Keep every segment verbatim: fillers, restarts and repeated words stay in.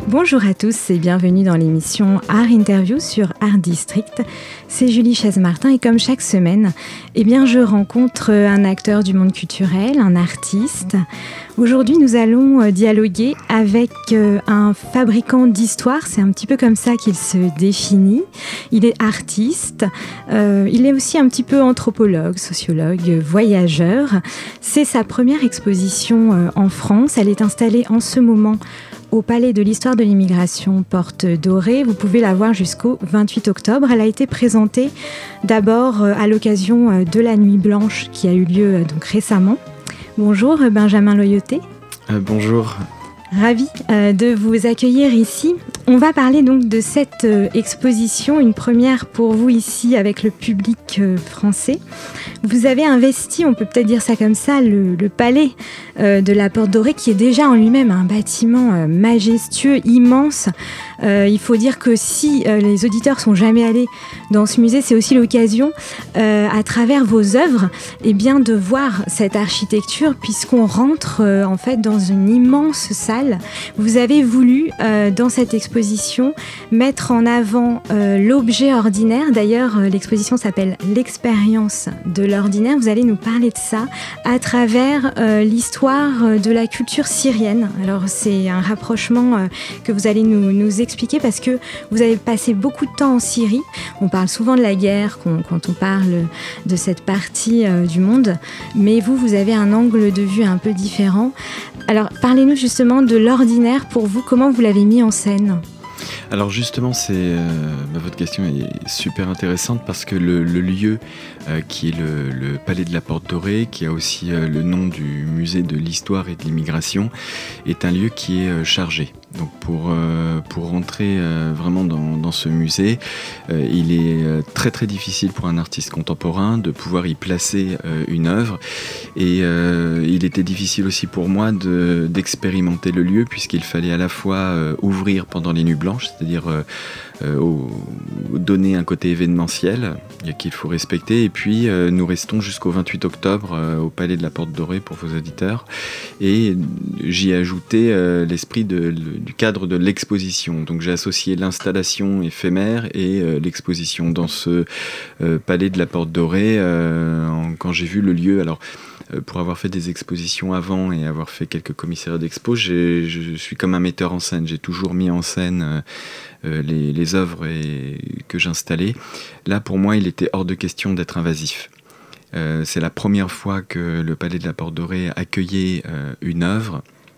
Bonjour à tous et bienvenue dans l'émission Art Interview sur Art District. C'est Julie Chaise-Martin et comme chaque semaine, eh bien, je rencontre un acteur du monde culturel, un artiste. Aujourd'hui, nous allons dialoguer avec un fabricant d'histoire. C'est un petit peu comme ça qu'il se définit. Il est artiste, euh, il est aussi un petit peu anthropologue, sociologue, voyageur. C'est sa première exposition en France. Elle est installée en ce moment au Palais de l'Histoire de l'Immigration, Porte Dorée. Vous pouvez la voir jusqu'au vingt-huit octobre. Elle a été présentée d'abord à l'occasion de la Nuit Blanche qui a eu lieu donc récemment. Bonjour Benjamin Loyoté. Euh, bonjour. Ravi euh, de vous accueillir ici. On va parler donc de cette euh, exposition, une première pour vous ici avec le public euh, français. Vous avez investi, on peut peut-être dire ça comme ça, le, le palais euh, de la Porte Dorée qui est déjà en lui-même un bâtiment euh, majestueux, immense. Euh, il faut dire que si euh, les auditeurs sont jamais allés dans ce musée, c'est aussi l'occasion, euh, à travers vos œuvres, eh bien, de voir cette architecture puisqu'on rentre euh, en fait dans une immense salle. Vous avez voulu, euh, dans cette exposition, mettre en avant euh, l'objet ordinaire. D'ailleurs, euh, l'exposition s'appelle « L'expérience de l'ordinaire ». Vous allez nous parler de ça à travers euh, l'histoire de la culture syrienne. Alors, c'est un rapprochement euh, que vous allez nous, nous expliquer parce que vous avez passé beaucoup de temps en Syrie. On parle souvent de la guerre quand, quand on parle de cette partie euh, du monde, mais vous, vous avez un angle de vue un peu différent. Alors, parlez-nous justement de l'ordinaire pour vous. Comment vous l'avez mis en scène ? Alors justement, c'est, euh, bah, votre question est super intéressante parce que le, le lieu euh, qui est le, le Palais de la Porte Dorée, qui a aussi euh, le nom du musée de l'histoire et de l'immigration, est un lieu qui est euh, chargé. Donc pour, euh, pour rentrer euh, vraiment dans, dans ce musée, euh, il est euh, très très difficile pour un artiste contemporain de pouvoir y placer euh, une œuvre. Et euh, il était difficile aussi pour moi de, d'expérimenter le lieu puisqu'il fallait à la fois euh, ouvrir pendant les nuits blanches, c'est-à-dire euh, euh, au, donner un côté événementiel qu'il faut respecter. Et puis euh, nous restons jusqu'au vingt-huit octobre euh, au Palais de la Porte Dorée pour vos auditeurs. Et j'y ai ajouté euh, l'esprit de, le, du cadre de l'exposition. Donc j'ai associé l'installation éphémère et euh, l'exposition dans ce euh, Palais de la Porte Dorée euh, en, quand j'ai vu le lieu. Alors euh, pour avoir fait des expositions avant et avoir fait quelques commissariats d'expo, j'ai, je suis comme un metteur en scène. J'ai toujours mis en scène euh, euh, les, les œuvres et, que j'installais. Là pour moi il était hors de question d'être invasif. Euh, c'est la première fois que le Palais de la Porte Dorée accueillait euh, une œuvre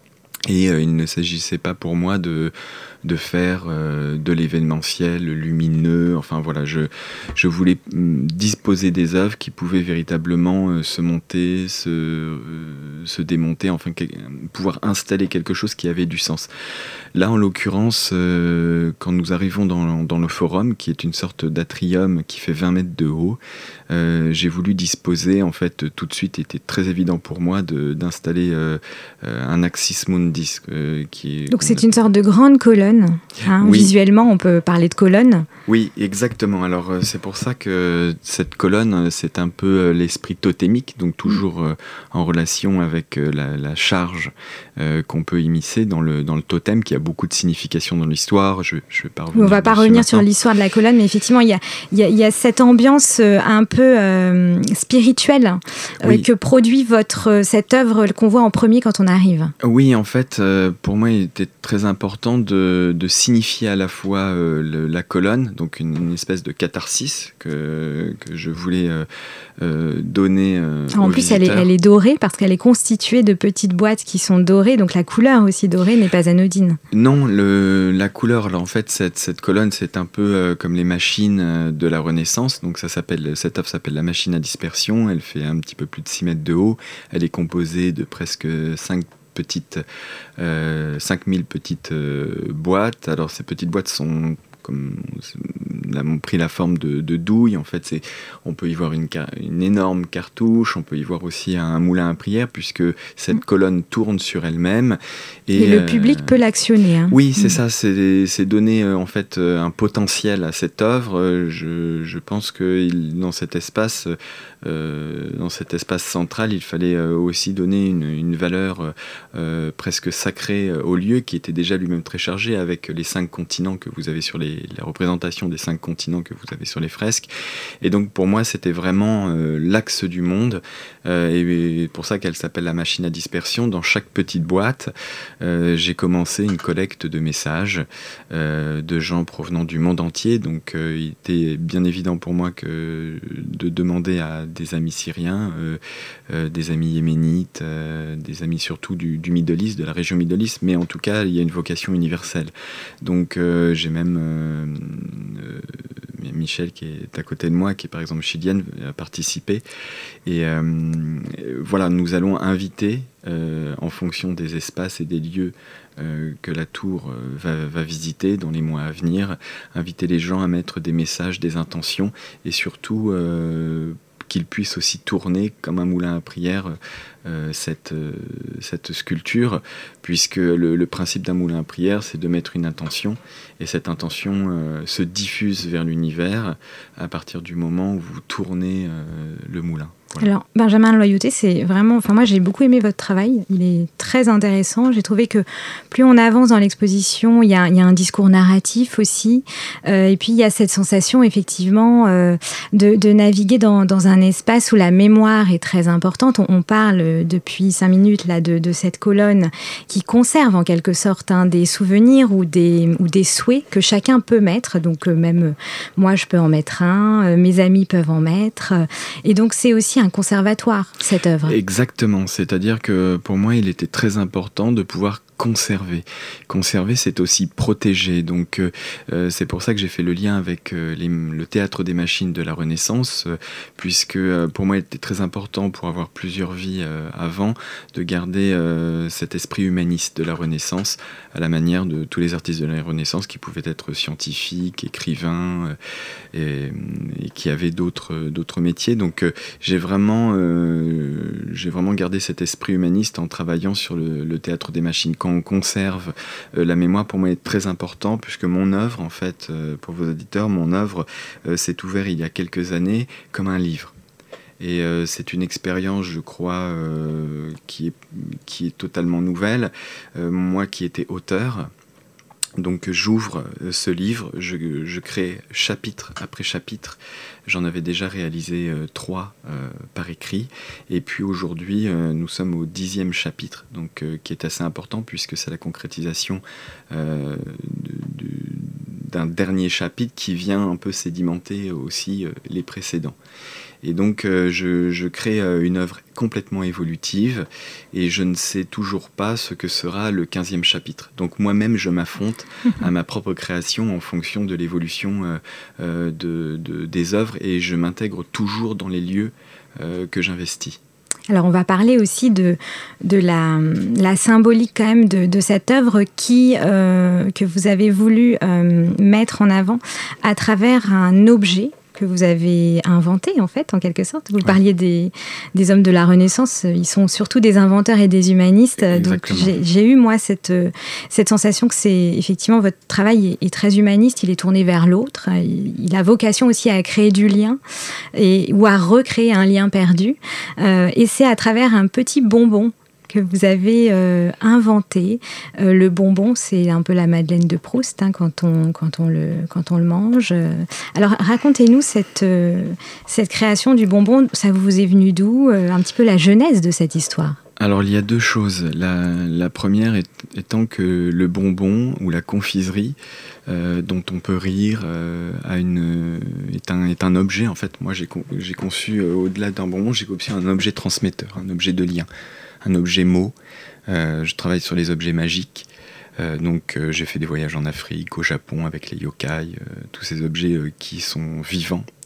et euh, il ne s'agissait pas pour moi de, de faire euh, de l'événementiel lumineux. Enfin voilà, je, je voulais disposer des œuvres qui pouvaient véritablement euh, se monter, se, euh, se démonter, enfin que, pouvoir installer quelque chose qui avait du sens. Là, en l'occurrence, euh, quand nous arrivons dans, dans le forum, qui est une sorte d'atrium qui fait vingt mètres de haut, euh, j'ai voulu disposer, en fait, tout de suite, il était très évident pour moi de, d'installer euh, un axis mundis. Euh, qui est, Donc c'est une sorte de grande colonne. Hein, oui. Visuellement, on peut parler de colonne. Oui, exactement. Alors euh, c'est pour ça que cette colonne, c'est un peu euh, l'esprit totémique, donc toujours euh, en relation avec euh, la, la charge euh, qu'on peut immiscer dans le, dans le totem, qui a beaucoup de signification dans l'histoire. Je, je vais pas revenir on ne va pas revenir maintenant sur l'histoire de la colonne, mais effectivement, il y a, il y a, il y a cette ambiance euh, un peu euh, spirituelle euh, oui. que produit votre, cette œuvre qu'on voit en premier quand on arrive. Oui, en fait, euh, pour moi, il était très important de, de signifier à la fois euh, le, la colonne, donc une, une espèce de catharsis que, que je voulais euh, euh, donner euh, en aux plus, visiteurs. Elle est, elle est dorée parce qu'elle est constituée de petites boîtes qui sont dorées, donc la couleur aussi dorée n'est pas anodine. Non, le, la couleur, là, en fait, cette, cette colonne, c'est un peu euh, comme les machines euh, de la Renaissance. Donc ça s'appelle, cette œuvre s'appelle la machine à dispersion. Elle fait un petit peu plus de six mètres de haut. Elle est composée de presque cinq petites, euh, cinq mille petites euh, boîtes. Alors ces petites boîtes sont comme ont pris la forme de, de douilles. En fait, c'est, on peut y voir une, une énorme cartouche, on peut y voir aussi un moulin à prière, puisque cette mmh. colonne tourne sur elle-même. Et, et le euh, public peut l'actionner. Hein. Oui, c'est mmh. ça, c'est, c'est donner euh, en fait euh, un potentiel à cette œuvre. Euh, je, je pense que il, dans cet espace, euh, dans cet espace central, il fallait euh, aussi donner une, une valeur euh, presque sacrée euh, au lieu, qui était déjà lui-même très chargé, avec les cinq continents que vous avez sur les, la représentation des cinq continents que vous avez sur les fresques. Et donc pour moi, c'était vraiment euh, l'axe du monde, euh, et, et pour ça qu'elle s'appelle la machine à dispersion. Dans chaque petite boîte, euh, j'ai commencé une collecte de messages euh, de gens provenant du monde entier. Donc euh, il était bien évident pour moi que de demander à des amis syriens, euh, euh, des amis yéménites, euh, des amis surtout du, du Middle East, de la région Middle East, mais en tout cas, il y a une vocation universelle. Donc euh, j'ai même euh, euh, Michel qui est à côté de moi, qui est par exemple chilienne, a participé. Et euh, voilà, nous allons inviter, euh, en fonction des espaces et des lieux euh, que la tour euh, va, va visiter dans les mois à venir, inviter les gens à mettre des messages, des intentions, et surtout euh, qu'ils puissent aussi tourner comme un moulin à prière euh, cette, euh, cette sculpture, puisque le, le principe d'un moulin à prière, c'est de mettre une intention, et cette intention euh, se diffuse vers l'univers à partir du moment où vous tournez euh, le moulin. Voilà. Alors, Benjamin Loyauté, c'est vraiment... Enfin, moi, j'ai beaucoup aimé votre travail. Il est très intéressant. J'ai trouvé que plus on avance dans l'exposition, il y a, il y a un discours narratif aussi. Euh, et puis, il y a cette sensation, effectivement, euh, de, de naviguer dans, dans un espace où la mémoire est très importante. On, on parle depuis cinq minutes là, de, de cette colonne qui conserve, en quelque sorte, hein, des souvenirs ou des, ou des souhaits que chacun peut mettre. Donc, euh, même euh, moi, je peux en mettre un. Euh, mes amis peuvent en mettre. Et donc, c'est aussi un conservatoire, cette œuvre. Exactement, c'est-à-dire que pour moi, il était très important de pouvoir conserver. Conserver, c'est aussi protéger. Donc, euh, c'est pour ça que j'ai fait le lien avec euh, les, le théâtre des machines de la Renaissance, euh, puisque euh, pour moi, il était très important, pour avoir plusieurs vies euh, avant, de garder euh, cet esprit humaniste de la Renaissance, à la manière de tous les artistes de la Renaissance qui pouvaient être scientifiques, écrivains, euh, et, et qui avaient d'autres, d'autres métiers. Donc, euh, j'ai vraiment, euh, j'ai vraiment gardé cet esprit humaniste en travaillant sur le, le théâtre des machines. Quand on conserve euh, la mémoire, pour moi, est très important, puisque mon œuvre, en fait, euh, pour vos auditeurs, mon œuvre euh, s'est ouverte il y a quelques années comme un livre. Et euh, c'est une expérience, je crois, euh, qui est, qui est totalement nouvelle. Euh, moi qui étais auteur, donc j'ouvre ce livre, je, je crée chapitre après chapitre. J'en avais déjà réalisé euh, trois euh, par écrit. Et puis aujourd'hui, euh, nous sommes au dixième chapitre, donc, euh, qui est assez important, puisque c'est la concrétisation euh, de, de, d'un dernier chapitre qui vient un peu sédimenter aussi euh, les précédents. Et donc, euh, je, je crée euh, une œuvre complètement évolutive, et je ne sais toujours pas ce que sera le quinzième chapitre. Donc, moi-même, je m'affronte à ma propre création en fonction de l'évolution euh, euh, de, de, des œuvres, et je m'intègre toujours dans les lieux euh, que j'investis. Alors, on va parler aussi de, de la, la symbolique quand même de, de cette œuvre qui, euh, que vous avez voulu euh, mettre en avant à travers un objet que vous avez inventé, en fait, en quelque sorte. Vous ouais. parliez des, des hommes de la Renaissance, ils sont surtout des inventeurs et des humanistes. Exactement. Donc j'ai, j'ai eu, moi, cette, cette sensation que c'est, effectivement, votre travail est, est très humaniste, il est tourné vers l'autre, il, il a vocation aussi à créer du lien, et, ou à recréer un lien perdu. Euh, et c'est à travers un petit bonbon que vous avez euh, inventé. Euh, le bonbon, c'est un peu la Madeleine de Proust, hein, quand, on, quand, on le, quand on le mange. Alors, racontez-nous cette, euh, cette création du bonbon. Ça vous est venu d'où, euh, un petit peu la genèse de cette histoire? Alors, il y a deux choses. La, la première est, étant que le bonbon ou la confiserie, euh, dont on peut rire, euh, a une, est, un, est un objet. En fait, moi, j'ai, j'ai conçu, euh, au-delà d'un bonbon, j'ai conçu un objet transmetteur, un objet de lien, un objet mot. Euh, je travaille sur les objets magiques. Euh, donc, euh, j'ai fait des voyages en Afrique, au Japon, avec les yokai, euh, tous ces objets euh, qui sont vivants,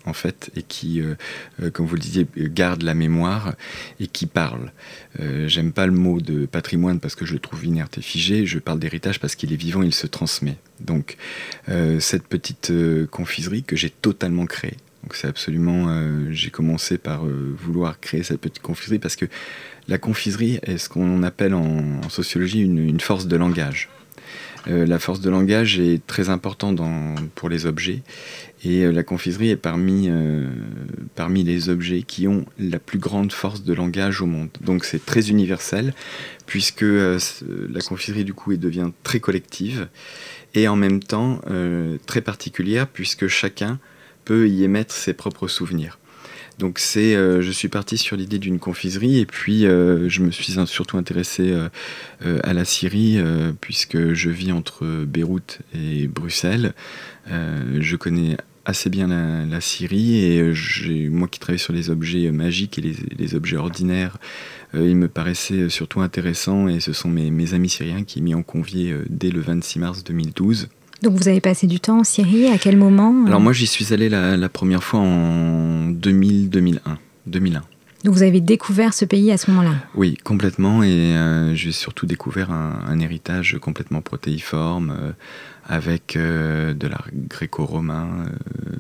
en fait, et qui, euh, euh, comme vous le disiez, garde la mémoire et qui parle. Euh, j'aime pas le mot de patrimoine parce que je le trouve inerte et figé, je parle d'héritage parce qu'il est vivant, il se transmet. Donc, euh, cette petite euh, confiserie que j'ai totalement créée. Donc c'est absolument, euh, j'ai commencé par euh, vouloir créer cette petite confiserie parce que la confiserie est ce qu'on appelle en, en sociologie une, une force de langage. Euh, la force de langage est très importante dans, pour les objets et euh, la confiserie est parmi, euh, parmi les objets qui ont la plus grande force de langage au monde. Donc c'est très universel puisque euh, la confiserie du coup elle devient très collective et en même temps euh, très particulière puisque chacun peut y émettre ses propres souvenirs. Donc c'est, euh, je suis parti sur l'idée d'une confiserie et puis euh, je me suis surtout intéressé euh, euh, à la Syrie euh, puisque je vis entre Beyrouth et Bruxelles. Euh, je connais assez bien la, la Syrie et j'ai, moi qui travaille sur les objets magiques et les, les objets ordinaires, euh, il me paraissait surtout intéressant et ce sont mes, mes amis syriens qui m'y ont convié euh, dès le vingt-six mars deux mille douze. Donc vous avez passé du temps en Syrie, à quel moment ? Alors moi j'y suis allé la, la première fois en deux mille, deux mille un. deux mille un. Donc vous avez découvert ce pays à ce moment-là ? Oui, complètement, et euh, j'ai surtout découvert un, un héritage complètement protéiforme, euh, avec euh, de l'art gréco-romain, euh,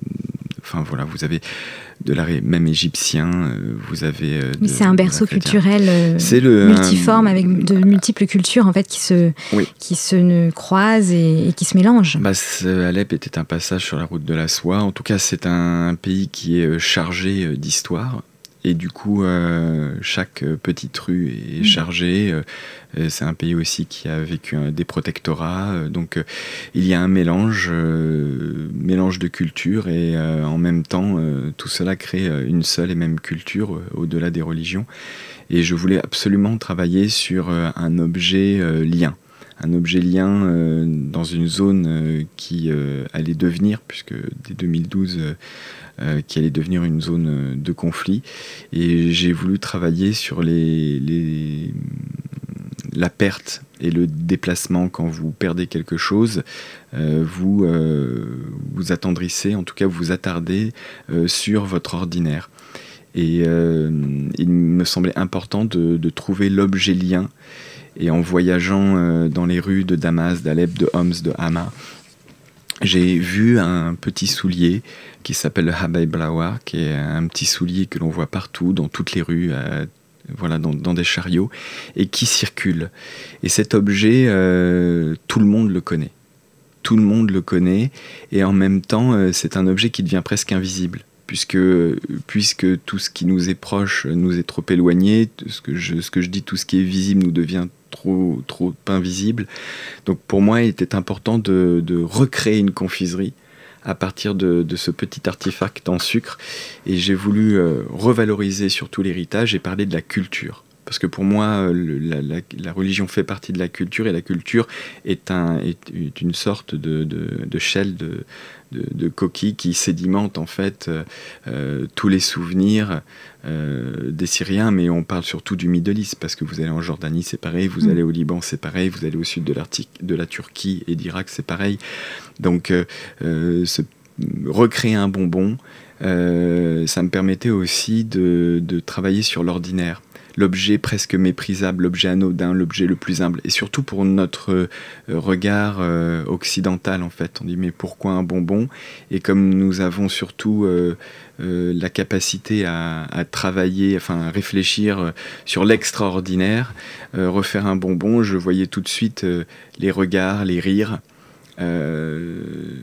enfin voilà, vous avez de l'art même égyptien, euh, vous avez... Euh, oui, de, c'est un berceau culturel euh, c'est le, multiforme, un... avec de multiples cultures en fait, qui se, oui. qui se croisent et, et qui se mélangent. Bah, Alep était un passage sur la route de la soie, en tout cas c'est un, un pays qui est chargé d'histoire. Et du coup, euh, chaque petite rue est mmh. chargée. Euh, c'est un pays aussi qui a vécu un, des protectorats. Euh, donc, euh, il y a un mélange, euh, mélange de cultures. Et euh, en même temps, euh, tout cela crée une seule et même culture, euh, au-delà des religions. Et je voulais absolument travailler sur euh, un objet euh, lien. Un objet lien euh, dans une zone euh, qui euh, allait devenir, puisque dès deux mille douze... Euh, Euh, qui allait devenir une zone de conflit. Et j'ai voulu travailler sur les, les, la perte et le déplacement. Quand vous perdez quelque chose, euh, vous euh, vous attendrissez, en tout cas vous vous attardez euh, sur votre ordinaire. Et euh, il me semblait important de, de trouver l'objet lien. Et en voyageant euh, dans les rues de Damas, d'Alep, de Homs, de Hama, j'ai vu un petit soulier qui s'appelle le Habay Blawar, qui est un petit soulier que l'on voit partout, dans toutes les rues, euh, voilà, dans, dans des chariots, et qui circule. Et cet objet, euh, tout le monde le connaît. Tout le monde le connaît, et en même temps, euh, c'est un objet qui devient presque invisible. Puisque, puisque tout ce qui nous est proche nous est trop éloigné, ce que je, ce que je dis, tout ce qui est visible nous devient trop, trop invisible. Donc pour moi, il était important de, de recréer une confiserie à partir de, de ce petit artefact en sucre. Et j'ai voulu euh, revaloriser surtout l'héritage et parler de la culture. Parce que pour moi, le, la, la, la religion fait partie de la culture et la culture est, un, est, est une sorte de, de, de shell, de, de, de coquille qui sédimente en fait euh, tous les souvenirs euh, des Syriens, mais on parle surtout du Middle East, parce que vous allez en Jordanie, c'est pareil, vous mmh. allez au Liban, c'est pareil, vous allez au sud de, de la Turquie et d'Irak, c'est pareil. Donc, euh, euh, se, recréer un bonbon, euh, ça me permettait aussi de, de travailler sur l'ordinaire. L'objet presque méprisable, l'objet anodin, l'objet le plus humble. Et surtout pour notre euh, regard euh, occidental, en fait. On dit, mais pourquoi un bonbon ? Et comme nous avons surtout euh, euh, la capacité à, à travailler, enfin à réfléchir euh, sur l'extraordinaire, euh, refaire un bonbon, je voyais tout de suite euh, les regards, les rires, Euh,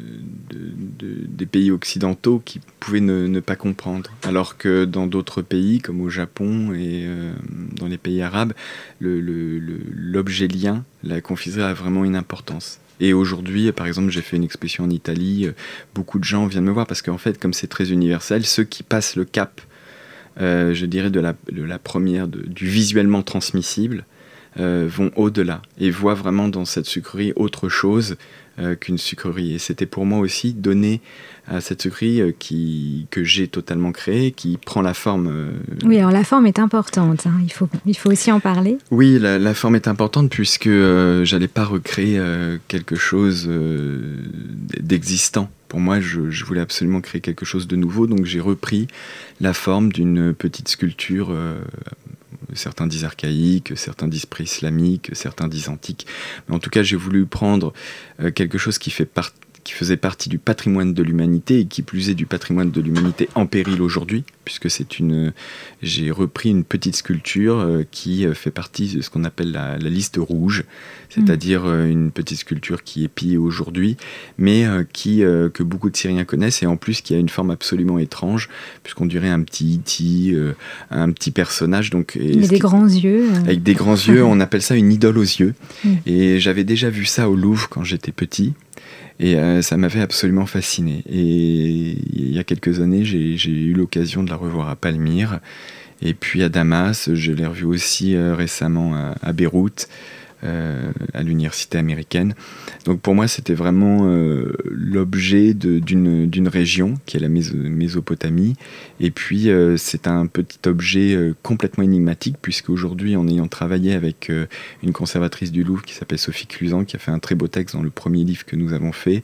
de, de, des pays occidentaux qui pouvaient ne, ne pas comprendre, alors que dans d'autres pays comme au Japon et euh, dans les pays arabes, le, le, le, l'objet lien, la confiserie a vraiment une importance. Et aujourd'hui, par exemple, j'ai fait une exposition en Italie, beaucoup de gens viennent me voir parce qu'en fait, comme c'est très universel, ceux qui passent le cap, euh, je dirais de la, de la première, de, du visuellement transmissible, euh, vont au-delà et voient vraiment dans cette sucrerie autre chose euh, qu'une sucrerie. Et c'était pour moi aussi donner à cette sucrerie euh, qui, que j'ai totalement créée, qui prend la forme... Euh... Oui, alors la forme est importante, hein. il, faut, il faut aussi en parler. Oui, la, la forme est importante puisque euh, j'allais pas recréer euh, quelque chose euh, d'existant. Pour moi, je, je voulais absolument créer quelque chose de nouveau, donc j'ai repris la forme d'une petite sculpture, euh, certains disent archaïque, certains disent pré-islamique, certains disent antique. Mais en tout cas, j'ai voulu prendre euh, quelque chose qui fait partie qui faisait partie du patrimoine de l'humanité et qui plus est du patrimoine de l'humanité en péril aujourd'hui, puisque c'est une, j'ai repris une petite sculpture euh, qui fait partie de ce qu'on appelle la, la liste rouge, c'est-à-dire euh, une petite sculpture qui est pillée aujourd'hui, mais euh, qui, euh, que beaucoup de Syriens connaissent et en plus qui a une forme absolument étrange, puisqu'on dirait un petit E T, euh, un petit personnage. Donc, et Il a des qui, grands yeux. Euh... Avec des grands yeux, on appelle ça une idole aux yeux. Mm. Et j'avais déjà vu ça au Louvre quand j'étais petit. Et euh, ça m'avait absolument fasciné. Et il y a quelques années, j'ai, j'ai eu l'occasion de la revoir à Palmyre. Et puis à Damas, je l'ai revue aussi euh, récemment à, à Beyrouth, euh, à l'université américaine. Donc pour moi, c'était vraiment euh, l'objet de, d'une, d'une région, qui est la Méso- Mésopotamie. Et puis euh, c'est un petit objet euh, complètement énigmatique, puisque aujourd'hui, en ayant travaillé avec euh, une conservatrice du Louvre qui s'appelle Sophie Cluzan, qui a fait un très beau texte dans le premier livre que nous avons fait,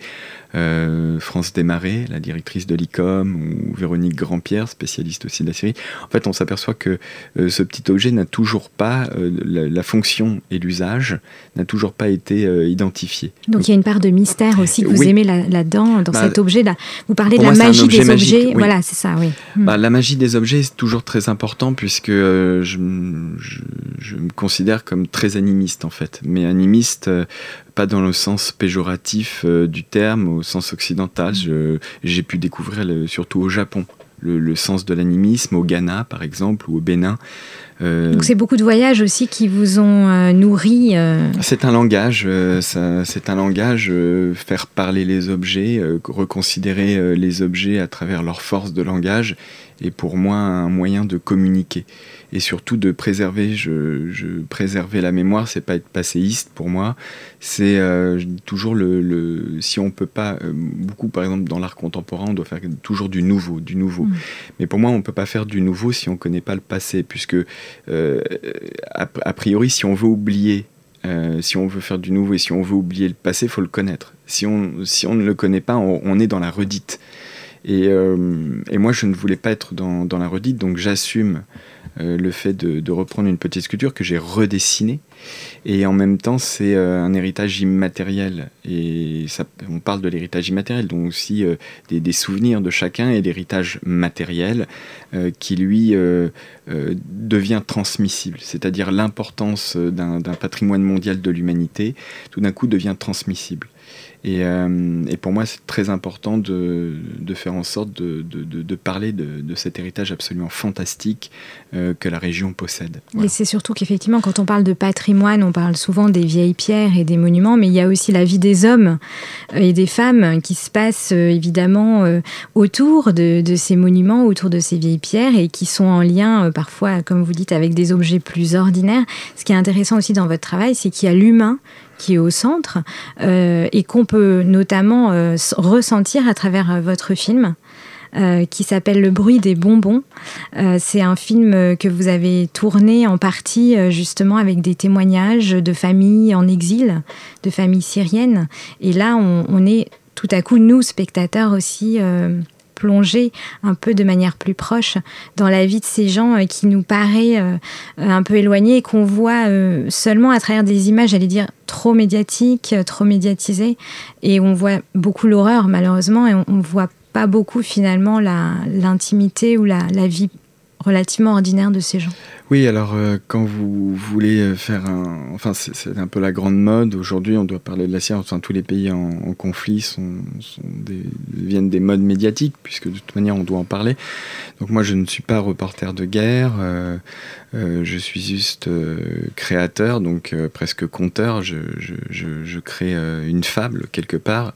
euh, France Desmarais, la directrice de l'I C O M, ou Véronique Grandpierre, spécialiste aussi de la Syrie. En fait, on s'aperçoit que euh, ce petit objet n'a toujours pas, euh, la, la fonction et l'usage n'a toujours pas été euh, identifié. Donc, Donc il y a une part de mystère aussi que vous oui. aimez là, là-dedans, dans bah, cet objet-là. Vous parlez de la moi, magie objet des magique, objets. Oui. Voilà, c'est ça, oui. Bah, la magie des objets, c'est toujours très important puisque euh, je, je, je me considère comme très animiste en fait. Mais animiste, euh, pas dans le sens péjoratif euh, du terme, au sens occidental. Je, j'ai pu découvrir, le, surtout au Japon, le, le sens de l'animisme, au Ghana par exemple, ou au Bénin. Euh... Donc c'est beaucoup de voyages aussi qui vous ont euh, nourri. Euh... C'est un langage, euh, ça, c'est un langage, euh, faire parler les objets, euh, reconsidérer euh, les objets à travers leur force de langage, est pour moi un moyen de communiquer. Et surtout de préserver, je, je, préserver la mémoire, c'est pas être passéiste pour moi, c'est euh, toujours le, le, si on peut pas, euh, beaucoup par exemple dans l'art contemporain, on doit faire toujours du nouveau, du nouveau. Mmh. Mais pour moi, on peut pas faire du nouveau si on connaît pas le passé, puisque euh, a, a priori, si on veut oublier, euh, si on veut faire du nouveau et si on veut oublier le passé, il faut le connaître. Si on, si on ne le connaît pas, on, on est dans la redite. Et, euh, et moi, je ne voulais pas être dans, dans la redite, donc j'assume Euh, le fait de, de reprendre une petite sculpture que j'ai redessinée, et en même temps c'est euh, un héritage immatériel, et ça, on parle de l'héritage immatériel, donc aussi euh, des, des souvenirs de chacun, et l'héritage matériel euh, qui lui euh, euh, devient transmissible, c'est-à-dire l'importance d'un, d'un patrimoine mondial de l'humanité tout d'un coup devient transmissible. Et, euh, et pour moi, c'est très important de, de faire en sorte de, de, de, de parler de, de cet héritage absolument fantastique euh, que la région possède. Voilà. Et c'est surtout qu'effectivement, quand on parle de patrimoine, on parle souvent des vieilles pierres et des monuments, mais il y a aussi la vie des hommes et des femmes qui se passent euh, évidemment euh, autour de, de ces monuments, autour de ces vieilles pierres, et qui sont en lien euh, parfois, comme vous dites, avec des objets plus ordinaires. Ce qui est intéressant aussi dans votre travail, c'est qu'il y a l'humain qui est au centre euh, et qu'on peut notamment euh, ressentir à travers euh, votre film euh, qui s'appelle Le bruit des bonbons. Euh, c'est un film que vous avez tourné en partie euh, justement avec des témoignages de familles en exil, de familles syriennes. Et là, on, on est tout à coup, nous, spectateurs aussi, euh, plongés un peu de manière plus proche dans la vie de ces gens euh, qui nous paraît euh, un peu éloignés et qu'on voit euh, seulement à travers des images, j'allais dire, trop médiatiques, trop médiatisées. Et on voit beaucoup l'horreur, malheureusement, et on ne voit pas beaucoup, finalement, la, l'intimité ou la, la vie relativement ordinaire de ces gens. Oui, alors euh, quand vous voulez faire un... Enfin, c'est, c'est un peu la grande mode. Aujourd'hui, on doit parler de la Syrie. Enfin, tous les pays en, en conflit sont, sont des, deviennent des modes médiatiques, puisque de toute manière, on doit en parler. Donc moi, je ne suis pas reporter de guerre. Euh, euh, je suis juste euh, créateur, donc euh, presque conteur. Je, je, je, je crée euh, une fable, quelque part.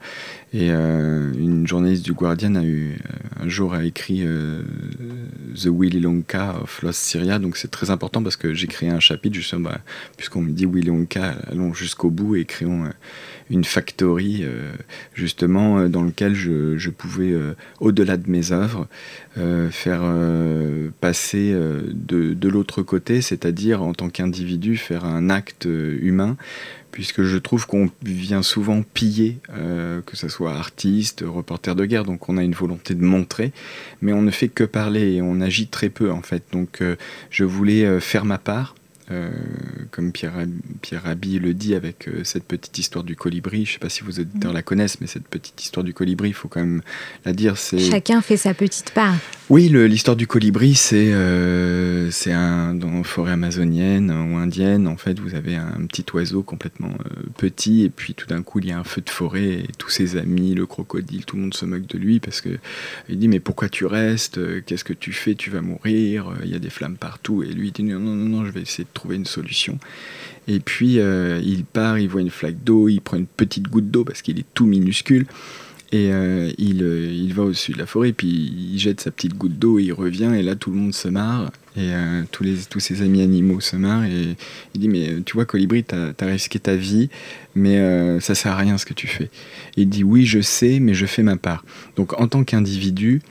Et euh, une journaliste du Guardian a eu un jour a écrit euh, The Willy Wonka of Lost Syria, donc c'est très important parce que j'ai créé un chapitre justement, bah, puisqu'on me dit Willy Wonka, allons jusqu'au bout et créons euh, une factory euh, justement euh, dans lequel je, je pouvais euh, au-delà de mes œuvres euh, faire euh, passer euh, de, de l'autre côté, c'est-à-dire en tant qu'individu faire un acte euh, humain, puisque je trouve qu'on vient souvent piller, euh, que ce soit artiste, reporter de guerre, donc on a une volonté de montrer, mais on ne fait que parler et on agit très peu en fait. Donc euh, je voulais euh, faire ma part, euh, comme Pierre, Pierre Rabhi le dit avec euh, cette petite histoire du colibri. Je ne sais pas si vos auditeurs la connaissent, mais cette petite histoire du colibri, il faut quand même la dire. C'est... Chacun fait sa petite part. Oui, le, l'histoire du colibri, c'est, euh, c'est un, dans la forêt amazonienne ou indienne, en fait, vous avez un, un petit oiseau complètement euh, petit, et puis tout d'un coup, il y a un feu de forêt, et tous ses amis, le crocodile, tout le monde se moque de lui, parce que il dit, mais pourquoi tu restes? Qu'est-ce que tu fais? Tu vas mourir, il y a des flammes partout. Et lui, il dit, non, non, non, je vais essayer de trouver une solution. Et puis, euh, il part, il voit une flaque d'eau, il prend une petite goutte d'eau, parce qu'il est tout minuscule, et euh, il, euh, il va au-dessus de la forêt, puis il jette sa petite goutte d'eau, et il revient, et là tout le monde se marre, et euh, tous, les, tous ses amis animaux se marrent, et il dit, mais tu vois Colibri, t'as, t'as risqué ta vie, mais euh, ça sert à rien ce que tu fais. Et il dit, oui je sais, mais je fais ma part. Donc en tant qu'individu,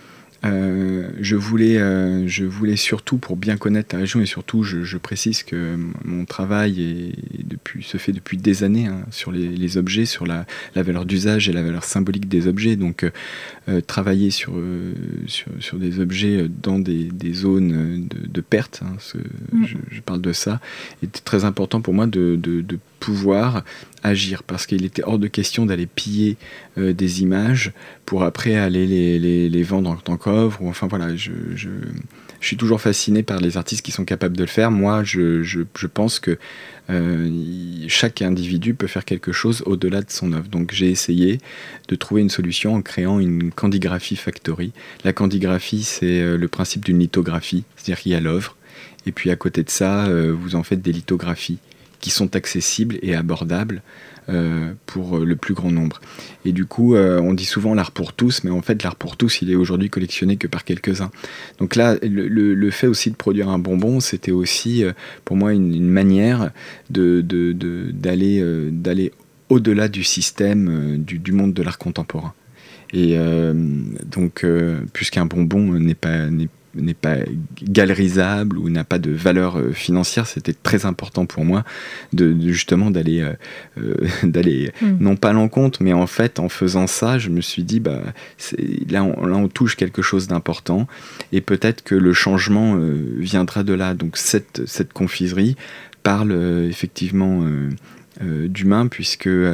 Euh, je, voulais, euh, je voulais surtout, pour bien connaître la région, et surtout je, je précise que mon travail est depuis, se fait depuis des années hein, sur les, les objets, sur la, la valeur d'usage et la valeur symbolique des objets, donc euh, travailler sur, euh, sur, sur des objets dans des, des zones de, de perte, hein, ce, mmh. je, je parle de ça, était très important pour moi de, de, de pouvoir agir, parce qu'il était hors de question d'aller piller euh, des images pour après aller les, les, les vendre en tant qu'œuvre. Enfin voilà, je, je, je suis toujours fasciné par les artistes qui sont capables de le faire. Moi, je, je, je pense que euh, chaque individu peut faire quelque chose au-delà de son œuvre. Donc j'ai essayé de trouver une solution en créant une Candigraphie Factory. La candigraphie, c'est euh, le principe d'une lithographie, c'est-à-dire qu'il y a l'œuvre, et puis à côté de ça, euh, vous en faites des lithographies qui sont accessibles et abordables euh, pour le plus grand nombre. Et du coup, euh, on dit souvent l'art pour tous, mais en fait, l'art pour tous, il est aujourd'hui collectionné que par quelques-uns. Donc là, le, le, le fait aussi de produire un bonbon, c'était aussi, euh, pour moi, une, une manière de, de, de, d'aller, euh, d'aller au-delà du système euh, du, du monde de l'art contemporain. Et euh, donc, euh, puisqu'un bonbon n'est pas... n'est n'est pas galerisable ou n'a pas de valeur euh, financière, c'était très important pour moi de, de justement d'aller, euh, euh, d'aller mmh. non pas à l'encontre, mais en fait en faisant ça, je me suis dit bah, c'est, là, on, là on touche quelque chose d'important et peut-être que le changement euh, viendra de là. Donc cette, cette confiserie parle euh, effectivement euh, euh, d'humain puisque euh,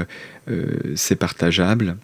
c'est partageable.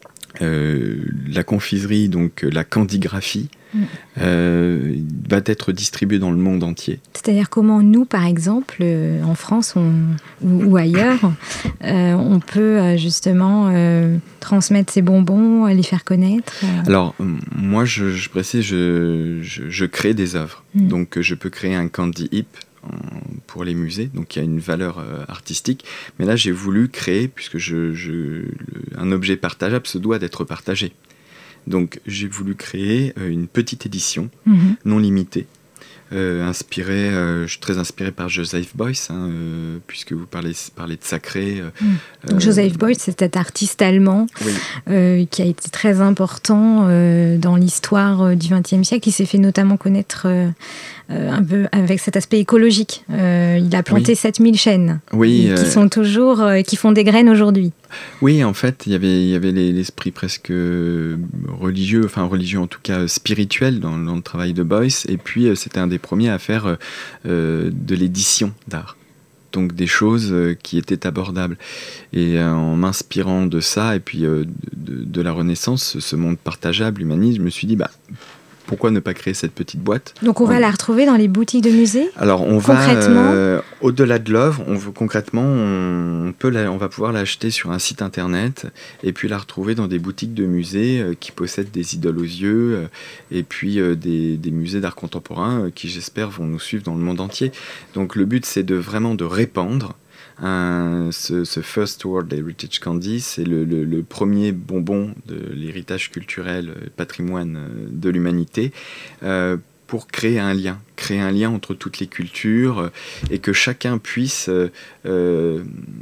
Euh, la confiserie, donc la candigraphie, mmh. euh, va être distribuée dans le monde entier. C'est-à-dire comment nous, par exemple, euh, en France on, ou, ou ailleurs, euh, on peut euh, justement euh, transmettre ces bonbons, les faire connaître euh... Alors, moi, je, je précise, je, je, je crée des œuvres. Mmh. Donc, je peux créer un candy heap pour les musées, donc il y a une valeur euh, artistique, mais là j'ai voulu créer, puisque je, je, le, un objet partageable se doit d'être partagé, donc j'ai voulu créer euh, une petite édition mmh. non limitée, euh, inspirée, euh, je suis très inspiré par Joseph Beuys, hein, euh, puisque vous parlez, parlez de sacré. Euh, mmh. Donc, euh, Joseph Beuys, c'est cet artiste allemand oui. euh, qui a été très important euh, dans l'histoire du vingtième siècle, qui s'est fait notamment connaître euh, Euh, un peu avec cet aspect écologique. Euh, il a planté oui. sept mille chênes oui, qui euh... sont toujours, euh, qui font des graines aujourd'hui. Oui, en fait, il y avait, il y avait les, l'esprit presque religieux, enfin religieux en tout cas spirituel dans, dans le travail de Beuys, et puis euh, c'était un des premiers à faire euh, de l'édition d'art. Donc des choses euh, qui étaient abordables. Et euh, en m'inspirant de ça, et puis euh, de, de la Renaissance, ce monde partageable, humaniste, je me suis dit, bah, pourquoi ne pas créer cette petite boîte ? Donc on va on... la retrouver dans les boutiques de musées ? Alors on va euh, au-delà de l'œuvre, on veut, concrètement on, peut la, on va pouvoir l'acheter sur un site internet et puis la retrouver dans des boutiques de musées euh, qui possèdent des idoles aux yeux euh, et puis euh, des, des musées d'art contemporain euh, qui j'espère vont nous suivre dans le monde entier. Donc le but c'est de vraiment de répandre un, ce, ce First World Heritage Candy, c'est le, le, le premier bonbon de l'héritage culturel, patrimoine de l'humanité, euh, pour créer un lien, créer un lien entre toutes les cultures euh, et que chacun puisse euh, euh,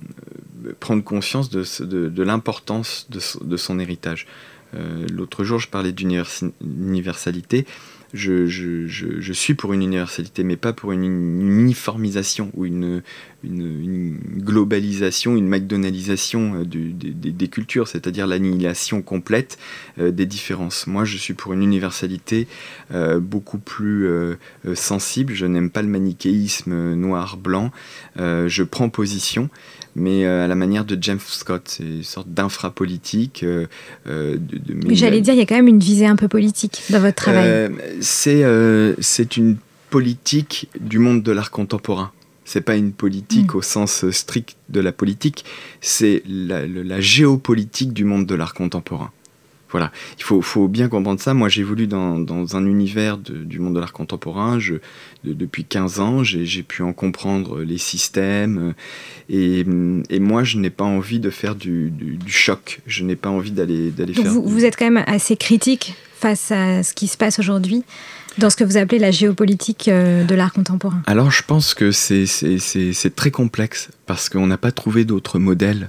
prendre conscience de, de, de l'importance de, de son héritage. Euh, l'autre jour, je parlais d'universalité. Je, je, je, je suis pour une universalité, mais pas pour une, une uniformisation ou une, une, une globalisation, une McDonaldisation du, des, des cultures, c'est-à-dire l'annihilation complète euh, des différences. Moi, je suis pour une universalité euh, beaucoup plus euh, sensible. Je n'aime pas le manichéisme noir-blanc. Euh, je prends position, mais euh, à la manière de James Scott. C'est une sorte d'infrapolitique. Euh, euh, de, de, mais J'allais dire, il y a quand même une visée un peu politique dans votre travail. Euh, c'est, euh, c'est une politique du monde de l'art contemporain. C'est pas une politique mmh. au sens strict de la politique, c'est la, la, la géopolitique du monde de l'art contemporain. Voilà, il faut, faut bien comprendre ça. Moi, j'évolue dans, dans un univers de, du monde de l'art contemporain. Je, de, depuis quinze ans, j'ai, j'ai pu en comprendre les systèmes. Et, et moi, je n'ai pas envie de faire du, du, du choc. Je n'ai pas envie d'aller, d'aller Donc faire... Vous, du... vous êtes quand même assez critique face à ce qui se passe aujourd'hui dans ce que vous appelez la géopolitique de l'art contemporain. Alors, je pense que c'est, c'est, c'est, c'est très complexe parce qu'on n'a pas trouvé d'autres modèles.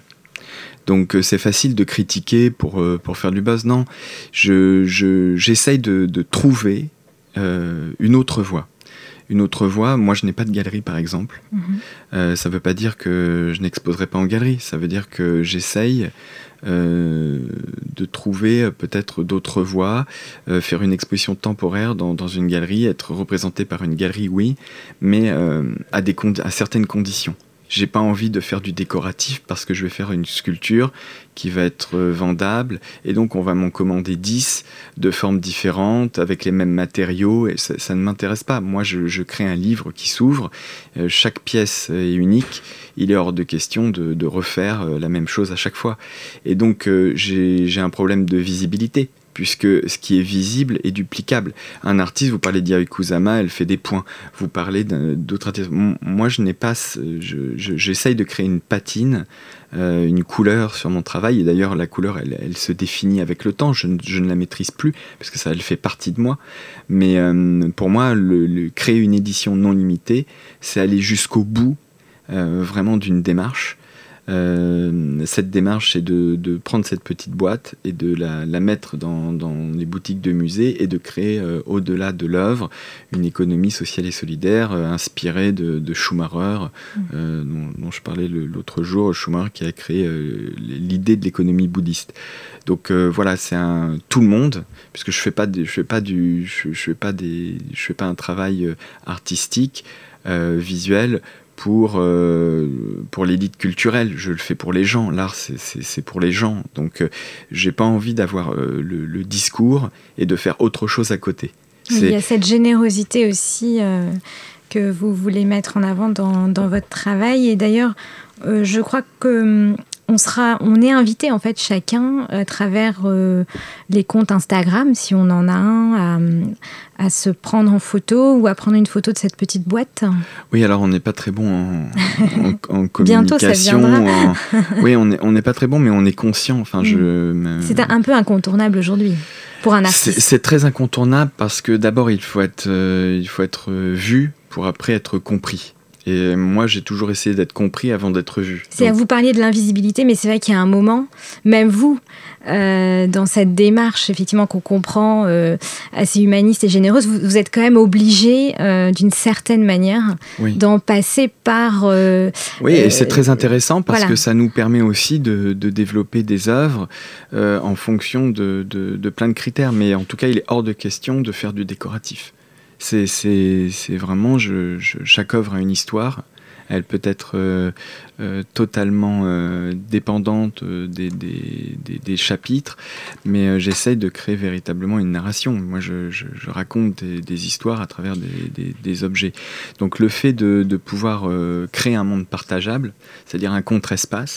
Donc c'est facile de critiquer pour, pour faire du buzz. Non, je, je, j'essaye de, de trouver euh, une autre voie. Une autre voie. Moi, je n'ai pas de galerie, par exemple. Mmh. Euh, ça ne veut pas dire que je n'exposerai pas en galerie. Ça veut dire que j'essaye euh, de trouver peut-être d'autres voies, euh, faire une exposition temporaire dans, dans une galerie, être représenté par une galerie, oui, mais euh, à, des condi- à certaines conditions. J'ai pas envie de faire du décoratif parce que je vais faire une sculpture qui va être vendable et donc on va m'en commander dix de formes différentes avec les mêmes matériaux et ça, ça ne m'intéresse pas. Moi, je, je crée un livre qui s'ouvre, euh, chaque pièce est unique, il est hors de question de, de refaire la même chose à chaque fois. Et donc euh, j'ai, j'ai un problème de visibilité, puisque ce qui est visible est duplicable. Un artiste, vous parlez d'Yayoi Kusama, elle fait des points. Vous parlez d'autres artistes. Moi, je n'ai pas... Je, je, j'essaye de créer une patine, euh, une couleur sur mon travail. Et d'ailleurs, la couleur, elle, elle se définit avec le temps. Je, je ne la maîtrise plus, parce que ça, elle fait partie de moi. Mais euh, pour moi, le, le, créer une édition non limitée, c'est aller jusqu'au bout, euh, vraiment, d'une démarche. Euh, cette démarche, c'est de, de prendre cette petite boîte et de la, la mettre dans, dans les boutiques de musées et de créer, euh, au-delà de l'œuvre, une économie sociale et solidaire euh, inspirée de, de Schumacher, euh, dont, dont je parlais le, l'autre jour, Schumacher qui a créé euh, l'idée de l'économie bouddhiste. Donc euh, voilà, c'est un tout le monde, puisque je fais pas, de, je fais pas du, je, je fais pas des, je fais pas un travail euh, artistique, euh, visuel. Pour, euh, pour l'élite culturelle, je le fais pour les gens. L'art, c'est, c'est, c'est pour les gens. Donc, euh, j'ai pas envie d'avoir euh, le, le discours et de faire autre chose à côté. C'est... Il y a cette générosité aussi euh, que vous voulez mettre en avant dans, dans votre travail. Et d'ailleurs, euh, je crois que on sera, on est invité en fait chacun à travers euh, les comptes Instagram, si on en a un, à, à se prendre en photo ou à prendre une photo de cette petite boîte. Oui, alors on n'est pas très bon en, en, en communication. Bientôt, ça viendra. En, oui, on n'est on n'est pas très bon, mais on est conscient. Enfin, mmh. je. Mais... C'est un, un peu incontournable aujourd'hui pour un artiste. C'est, c'est très incontournable parce que d'abord il faut être, euh, il faut être vu pour après être compris. Et moi, j'ai toujours essayé d'être compris avant d'être vu. C'est, Donc... Vous parliez de l'invisibilité, mais c'est vrai qu'il y a un moment, même vous, euh, dans cette démarche, effectivement, qu'on comprend, euh, assez humaniste et généreuse, vous, vous êtes quand même obligé, euh, d'une certaine manière, oui. d'en passer par... Euh, oui, et euh, c'est très intéressant parce voilà. que ça nous permet aussi de, de développer des œuvres euh, en fonction de, de, de plein de critères. Mais en tout cas, il est hors de question de faire du décoratif. C'est, c'est, c'est vraiment, je, je, chaque œuvre a une histoire. Elle peut être euh, euh, totalement euh, dépendante des, des, des, des chapitres, mais euh, j'essaye de créer véritablement une narration. Moi, je, je, je raconte des, des histoires à travers des, des, des objets. Donc, le fait de, de pouvoir euh, créer un monde partageable, c'est-à-dire un contre-espace,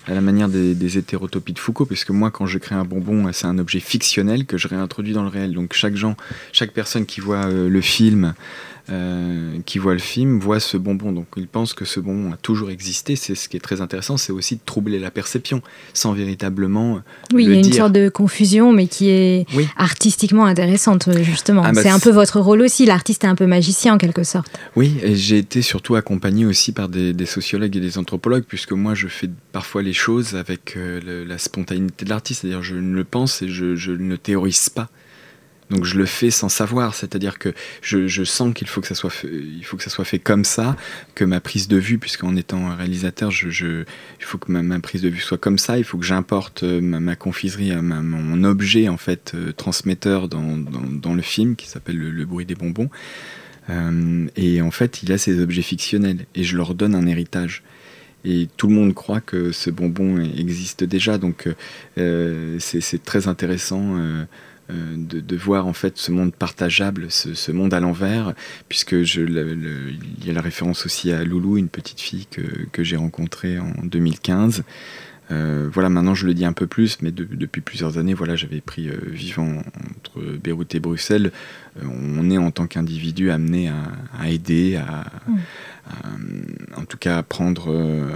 à la manière des, des hétérotopies de Foucault, puisque moi, quand je crée un bonbon, c'est un objet fictionnel que je réintroduis dans le réel. Donc chaque, gens, chaque personne qui voit euh, le film, euh, qui voit le film, voit ce bonbon. Donc il pense que ce bonbon a toujours existé. C'est ce qui est très intéressant, c'est aussi de troubler la perception, sans véritablement oui, le dire. Oui, il y a une sorte de confusion, mais qui est oui. artistiquement intéressante, justement. Ah bah c'est un peu votre rôle aussi, l'artiste est un peu magicien en quelque sorte. Oui, et j'ai été surtout accompagné aussi par des, des sociologues et des anthropologues, puisque moi je fais parfois les choses avec euh, le, la spontanéité de l'artiste, c'est-à-dire je ne le pense et je, je ne théorise pas. Donc je le fais sans savoir, c'est-à-dire que je, je sens qu'il faut que ça soit fait, il faut que ça soit fait comme ça, que ma prise de vue, puisqu'en étant réalisateur, je, je, il faut que ma, ma prise de vue soit comme ça, il faut que j'importe ma, ma confiserie, ma, mon objet en fait euh, transmetteur dans, dans, dans le film qui s'appelle le, le bruit des bonbons. Euh, et en fait, il a ces objets fictionnels et je leur donne un héritage. Et tout le monde croit que ce bonbon existe déjà, donc euh, c'est, c'est très intéressant. Euh, De, de voir en fait ce monde partageable, ce, ce monde à l'envers, puisque je, le, le, il y a la référence aussi à Loulou, une petite fille que, que j'ai rencontrée en deux mille quinze. Euh, voilà, maintenant je le dis un peu plus, mais de, depuis plusieurs années, voilà, j'avais pris euh, vivant entre Beyrouth et Bruxelles. Euh, on est en tant qu'individu amené à, à aider, à, mmh. à, en tout cas à prendre... Euh,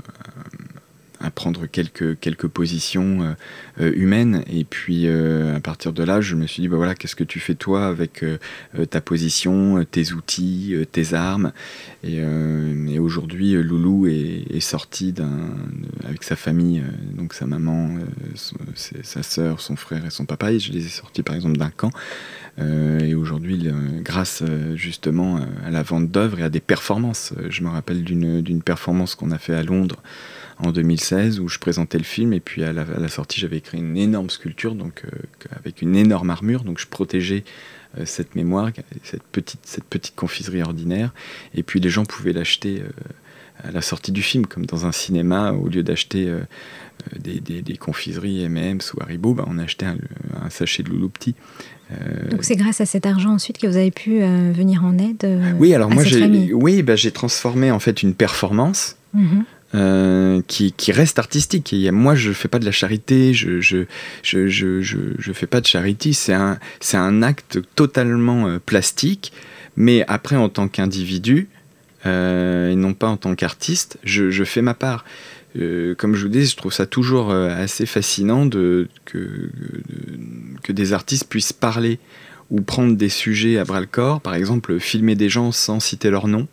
à prendre quelques, quelques positions euh, humaines. Et puis, euh, à partir de là, je me suis dit, bah voilà, qu'est-ce que tu fais toi avec euh, ta position, tes outils, euh, tes armes. Et, euh, et aujourd'hui, Loulou est, est sorti d'un, avec sa famille, euh, donc sa maman, euh, son, sa sœur, son frère et son papa. Et je les ai sortis, par exemple, d'un camp. Euh, et aujourd'hui, euh, grâce euh, justement à la vente d'œuvres et à des performances. Je me rappelle d'une, d'une performance qu'on a fait à Londres en deux mille seize où je présentais le film et puis à la, à la sortie j'avais créé une énorme sculpture donc, euh, avec une énorme armure, donc je protégeais euh, cette mémoire, cette petite, cette petite confiserie ordinaire, et puis les gens pouvaient l'acheter euh, à la sortie du film, comme dans un cinéma, au lieu d'acheter euh, des, des, des confiseries M and M's ou Haribo, bah, on achetait un, un sachet de Loulou petit. Euh... Donc c'est grâce à cet argent ensuite que vous avez pu euh, venir en aide euh, oui, alors à moi cette j'ai, famille. Oui, bah, j'ai transformé en fait une performance mmh. Euh, qui, qui reste artistique. Et moi, je fais pas de la charité, je je je je je, je fais pas de charity. C'est un c'est un acte totalement euh, plastique. Mais après, en tant qu'individu euh, et non pas en tant qu'artiste, je, je fais ma part. Euh, comme je vous dis, je trouve ça toujours euh, assez fascinant de que de, que des artistes puissent parler ou prendre des sujets à bras le corps. Par exemple, filmer des gens sans citer leur nom.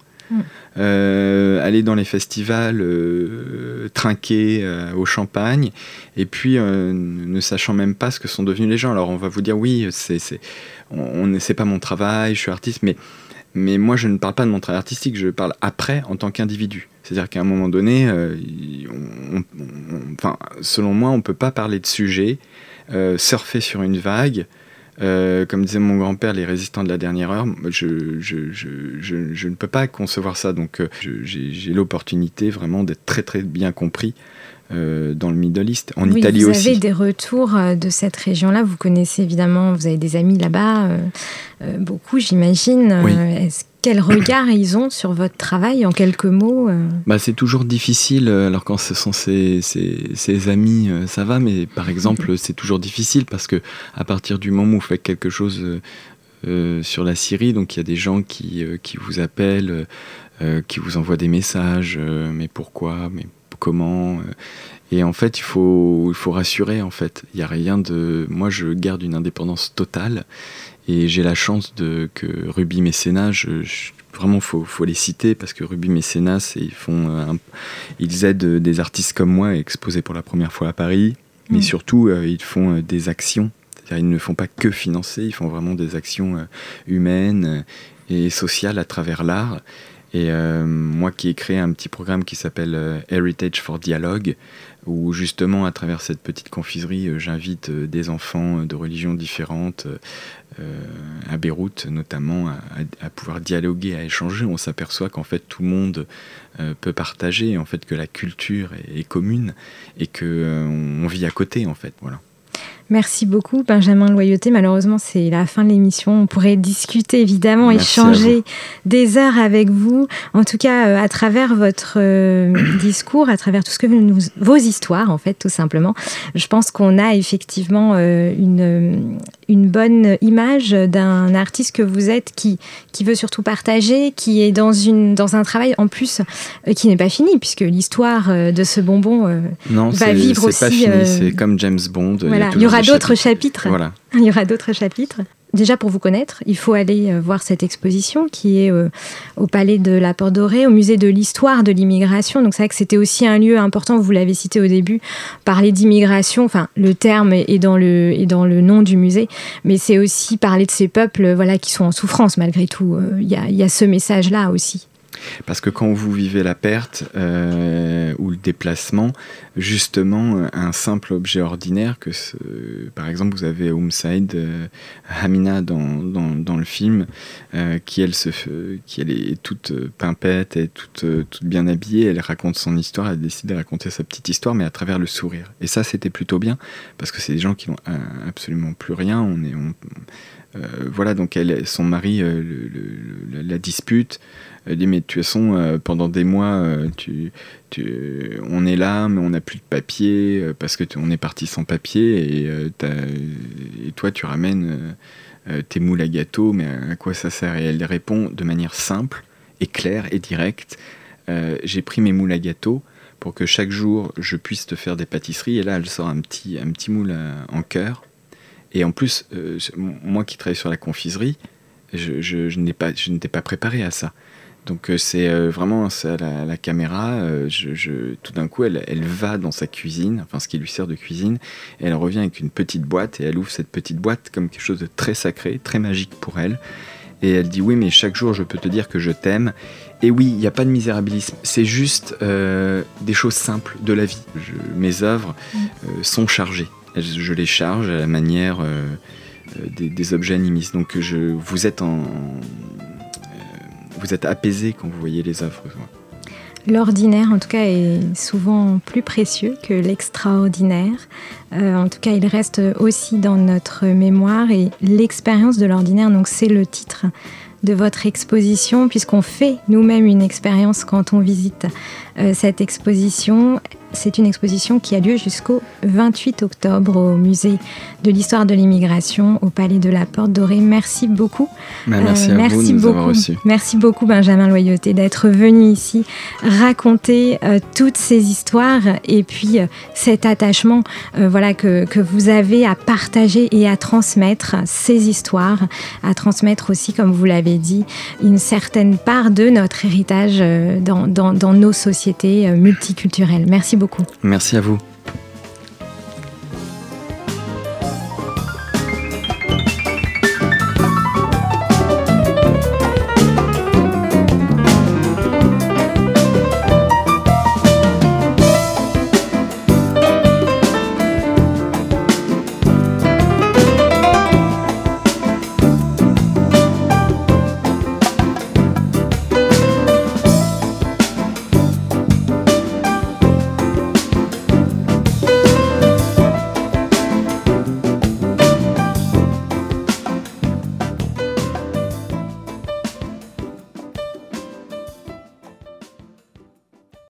Euh, aller dans les festivals, euh, trinquer euh, au champagne, et puis euh, ne sachant même pas ce que sont devenus les gens. Alors on va vous dire oui, c'est, c'est, on, on, c'est pas mon travail, je suis artiste, mais, mais moi je ne parle pas de mon travail artistique, je parle après en tant qu'individu. C'est-à-dire qu'à un moment donné, euh, on, on, on, enfin, selon moi, on peut pas parler de sujet, euh, surfer sur une vague. Euh, comme disait mon grand-père, les résistants de la dernière heure, je, je, je, je, je ne peux pas concevoir ça. Donc euh, je, j'ai, j'ai l'opportunité vraiment d'être très très bien compris euh, dans le Middle East, en oui, Italie aussi. Vous avez des retours de cette région-là, vous connaissez évidemment, vous avez des amis là-bas, euh, euh, beaucoup j'imagine. Oui. Euh, est-ce Quel regard ils ont sur votre travail, en quelques mots euh... bah, c'est toujours difficile, alors quand ce sont ses, ses, ses amis, ça va, mais par exemple, c'est toujours difficile parce que à partir du moment où vous faites quelque chose euh, sur la Syrie, donc il y a des gens qui, euh, qui vous appellent, euh, qui vous envoient des messages, euh, mais pourquoi, mais comment et en fait, il faut, il faut rassurer, en fait. Il n'y a rien de... Moi, je garde une indépendance totale. Et j'ai la chance de, que Ruby Mécénat, je, je, vraiment, il faut, faut les citer, parce que Ruby Mécénat, c'est, ils, font un, ils aident des artistes comme moi à exposer pour la première fois à Paris. Mais mmh. surtout, euh, ils font euh, des actions. C'est-à-dire, ils ne font pas que financer, ils font vraiment des actions euh, humaines et sociales à travers l'art. Et euh, moi qui ai créé un petit programme qui s'appelle euh, Heritage for Dialogue, où justement à travers cette petite confiserie euh, j'invite euh, des enfants de religions différentes euh, à Beyrouth notamment à, à, à pouvoir dialoguer, à échanger. On s'aperçoit qu'en fait tout le monde euh, peut partager, en fait que la culture est, est commune et qu'on euh, on vit à côté en fait, voilà. Merci beaucoup, Benjamin Loyauté. Malheureusement, c'est la fin de l'émission. On pourrait discuter, évidemment, Merci échanger des heures avec vous. En tout cas, euh, à travers votre euh, discours, à travers tout ce que vous nous... vos histoires, en fait, tout simplement, je pense qu'on a effectivement euh, une, une bonne image d'un artiste que vous êtes qui, qui veut surtout partager, qui est dans, une, dans un travail, en plus, euh, qui n'est pas fini, puisque l'histoire euh, de ce bonbon euh, non, va c'est, vivre c'est aussi... pas fini, euh, c'est comme James Bond. Voilà. Il y, il y aura d'autres chapitres. chapitres. Voilà. Il y aura d'autres chapitres. Déjà, pour vous connaître, il faut aller euh, voir cette exposition qui est euh, au Palais de la Porte Dorée, au Musée de l'Histoire de l'Immigration. Donc, c'est vrai que c'était aussi un lieu important, vous l'avez cité au début, parler d'immigration. Enfin, le terme est dans le, est dans le nom du musée, mais c'est aussi parler de ces peuples voilà, qui sont en souffrance, malgré tout. Il euh, y, y a ce message-là aussi. Parce que quand vous vivez la perte euh, ou le déplacement, justement, un simple objet ordinaire, que ce, par exemple, vous avez Oumsaïd euh, Hamina dans, dans, dans le film, euh, qui, elle, se, qui elle est toute pimpette, et toute, toute bien habillée, elle raconte son histoire, elle décide de raconter sa petite histoire, mais à travers le sourire. Et ça, c'était plutôt bien, parce que c'est des gens qui n'ont absolument plus rien. On est, on, euh, voilà, donc elle, son mari euh, le, le, la dispute. Elle dit, mais de toute façon, euh, pendant des mois, euh, tu, tu, on est là, mais on n'a plus de papier, euh, parce qu'on est parti sans papier, et, euh, et toi, tu ramènes euh, tes moules à gâteau, mais à quoi ça sert ? Et elle répond de manière simple, et claire, et directe, euh, j'ai pris mes moules à gâteau pour que chaque jour, je puisse te faire des pâtisseries, et là, elle sort un petit, un petit moule à, en cœur, et en plus, euh, moi qui travaille sur la confiserie, je, je, je, n'ai pas, je n'étais pas préparé à ça. Donc euh, c'est euh, vraiment ça, la, la caméra, euh, je, je, tout d'un coup elle, elle va dans sa cuisine, enfin ce qui lui sert de cuisine, et elle revient avec une petite boîte, et elle ouvre cette petite boîte comme quelque chose de très sacré, très magique pour elle, et elle dit oui mais chaque jour je peux te dire que je t'aime, et oui il n'y a pas de misérabilisme, c'est juste euh, des choses simples de la vie. Je, mes œuvres euh, sont chargées, je, je les charge à la manière euh, des, des objets animistes, donc je, vous êtes en... Vous êtes apaisé quand vous voyez les œuvres. L'ordinaire, en tout cas, est souvent plus précieux que l'extraordinaire. Euh, en tout cas, il reste aussi dans notre mémoire. Et l'expérience de l'ordinaire, donc c'est le titre de votre exposition, puisqu'on fait nous-mêmes une expérience quand on visite euh, cette exposition. C'est une exposition qui a lieu jusqu'au vingt-huit octobre au Musée de l'Histoire de l'Immigration, au Palais de la Porte Dorée. Merci beaucoup. Bah, merci euh, à merci vous de nous beaucoup. avoir reçus. Merci beaucoup, Benjamin Loyauté, d'être venu ici raconter euh, toutes ces histoires et puis euh, cet attachement euh, voilà, que, que vous avez à partager et à transmettre ces histoires, à transmettre aussi, comme vous l'avez dit, une certaine part de notre héritage euh, dans, dans, dans nos sociétés euh, multiculturelles. Merci beaucoup. Merci à vous.